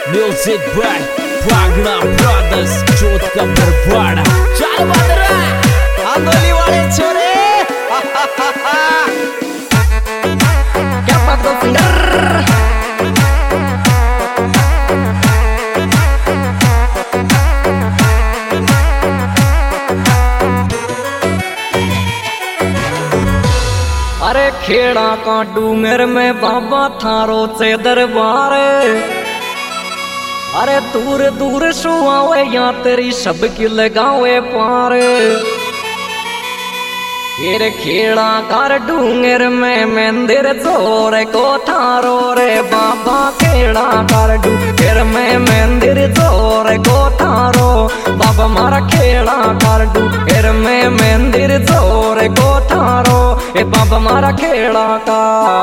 Music by Pragna Brothers, जोत का बरवाड़ा चल बदरा आंदोली वाले छोरे क्या बात को फिंगर अरे खेड़ा का डूंगर में बाबा थारो से दरबार अरे दूर दूर सुआवे या तेरी सबकी लगावे पार फिर खेड़ा कर डूंगर में मंदिर जोर को थारो रे बाबा खेड़ा कर डूंगर में मंदिर जोर को थारो बाबा मारा खेड़ा कर डूंगर में मंदिर जोर को थारो ए बाबा मारा खेड़ा का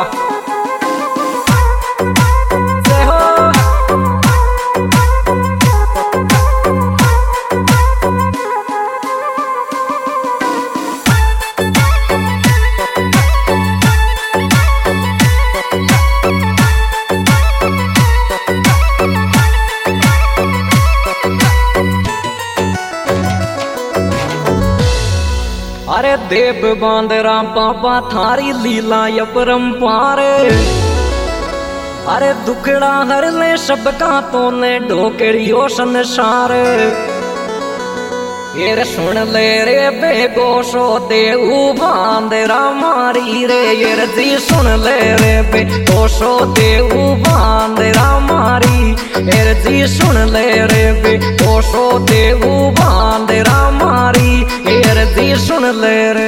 अरे देव बांदरा बाबा थारी लीला अपरंपार अरे दुखड़ा हर ले सबका तो ने ढोकरियो संसार ये सुन ले रे बेगोशो देऊ बांदरा मारी रे ये जी सुन ले रे बेगोशो देऊ बांदरा मारी ये जी सुन ले रे बेगोशो देऊ बांदरा मारी ये जी सुन ले रे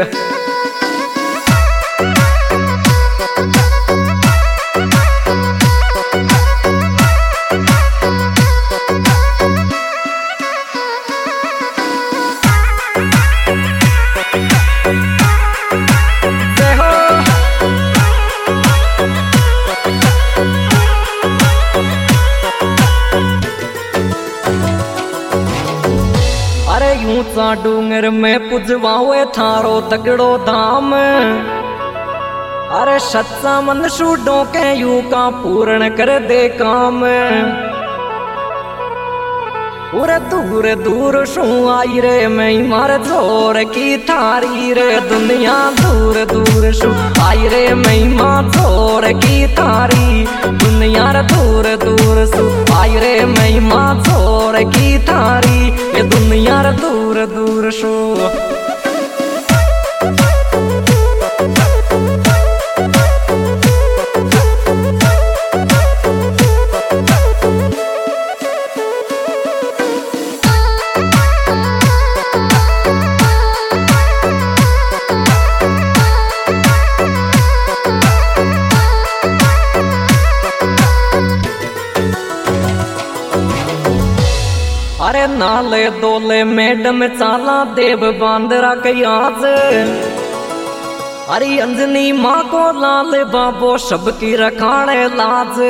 ऊंचा डूंगर में पुजवावे थारो तगड़ो धाम अरे सच्चा मन सूडों के यू का पूर्ण कर दे काम पूरे दूर दूर सु आई रे मैं मार जोर की थारी रे दुनिया दूर दूर सु आई रे मैं मार जोर की थारी दुनिया दूर दूर सु आई रे मैं मार जोर की थारी ये दुनिया दूर दूर सु अरे नाले दोले मैडम चाला देव बांदरा कयाज अरे अंजनी माँ को लाल बाबो सबकी रखाड़े लाज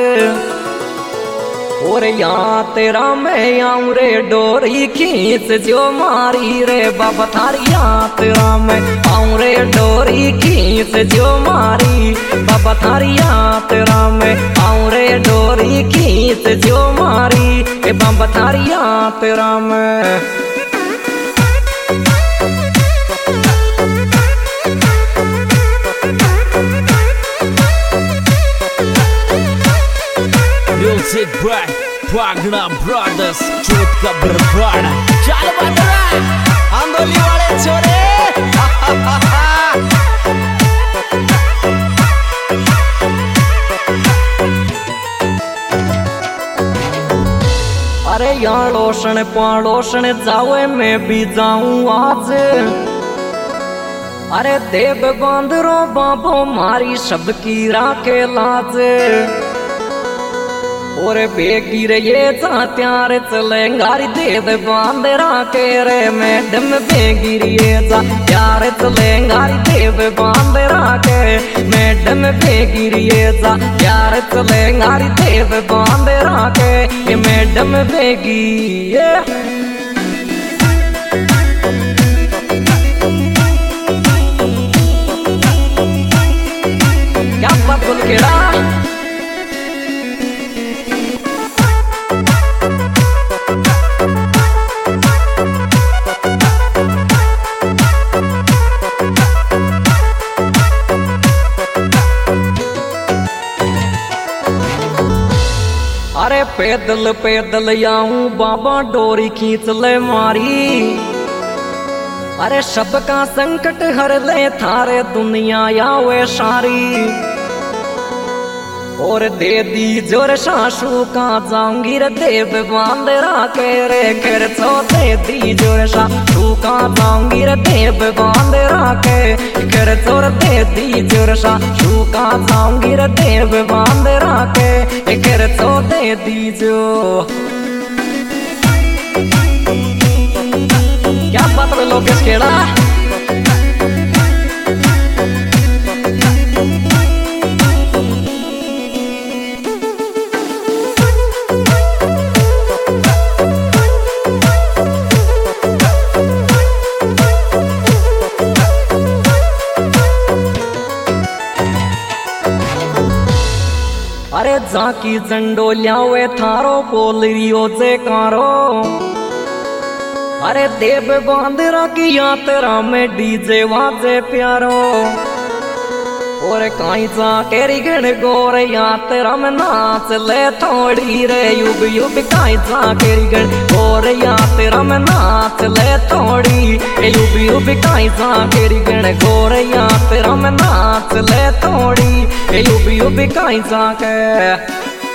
और यहाँ तेरा मैं आऊं रे डोरी खींच जो मारी रे बाबा थारी यहाँ तेरा मैं आऊं रे डोरी खींच जो मारी बाबा थारी यहाँ तेरा मैं आऊं रे डोरी खींच जो मारी ए बाबा थारी यहाँ तेरा मैं Music by Pragna Brothers, जोत का बरवाड़ा चल बदरा आंदोली वाले छोरे अरे यहाँ लोशन पाड़ोशन जावे मैं भी जाऊं आज अरे देव बांदरो बाबो मारी सबकी राखे लाज और बेगिर ये त्यार चलेंगारी देव बांदरा के रे मैडम बेगिर ये त्यार चलेंगारी देव बांदरा के मैडम बेगिर ये त्यार चलेंगारी देव बांदरा के ये मैडम बेगी ये क्या बात बोल के अरे पैदल पैदल आऊं बाबा डोरी खींच ले मारी। अरे सबका संकट हर ले थारे दुनिया आवे सारी। और दे दी जोर सासू का जाऊंगी रे देव बांध राके रे खर्चो दे दी जोर सासू का जाऊंगी रे देव बांध राके खर्चो दे दी जोर सासू का जाऊंगी रे देव बांध राके खर्चो दे दी जो। क्या बात है लोकेश केड़ा। अरे जाकी जंडोलिया वे थारो बोल रियो जे कारो। अरे देव बांदरा की यात्रा में डीजे वाजे प्यारो। और काई जा केरी गण गोर यात्रा में नाच ले थोड़ी रे युग युग काई जा केरी गण गोर यात्रा में नाच ले थोड़ी युग युग काई जा केरी गण गोर यात्रा में नाच ले थोड़ी युग युग काई जा के।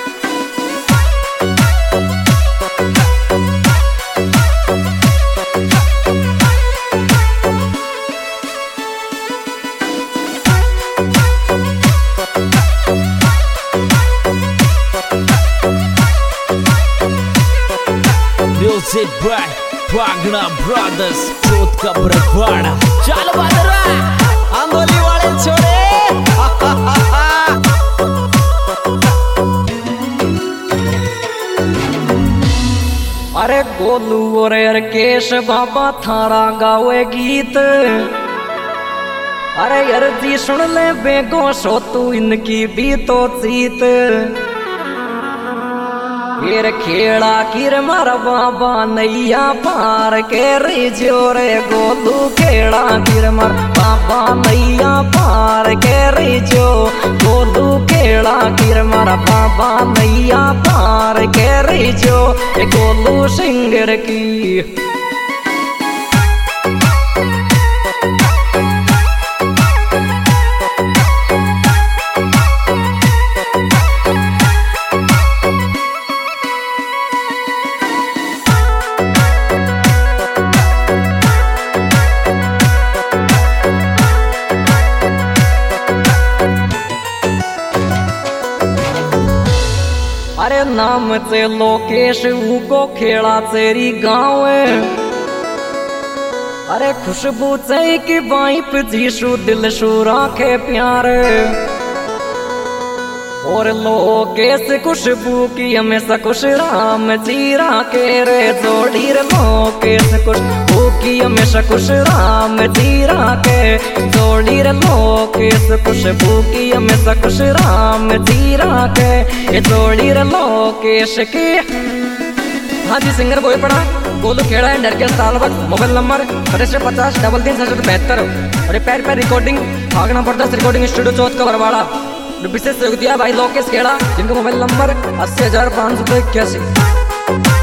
Music by Pagna Brothers, चोट का बरवाड़ा। चल बदरा आंदोली वाले छोरे। अरे गोलू और केश बाबा थारा गावे गीत। अरे अर्जी सुन ले बेगो सो तू इनकी भी तो चीत। फिर खेड़ा किर मार बाबा नैया पार के रे जोरे गोलू खेड़ा किर मार बाबा नैया पार के रे जो। गोलू खेड़ा किर मार बाबा नैया पार के रे जो गोलू सिंगर की। अरे नाम से लोकेश को खेड़ा तेरी गाँव। अरे खुशबू से की बाइप जीशु दिल शू राखे प्यार। और लोकेश खुशबू की हमेशा खुश राम जी राखे रे जोड़ी रे। लोकेश खुशबू की हमेशा खुश राम जी राखे जोड़ी रे। लोकेश खुशबू की हमेशा खुश राम जी राखे ये जोड़ी रे लोकेश की। हाँ जी सिंगर कोई पड़ा गोलू खेड़ा है नरकेश तालबक। मोबाइल नंबर 50 33 और पैर पैर रिकॉर्डिंग भागना पड़ता रिकॉर्डिंग स्टूडियो चौथ का बरवाड़ा। विशेष सहयोग दिया भाई लोकेश खेड़ा जिनका मोबाइल नंबर 80,581।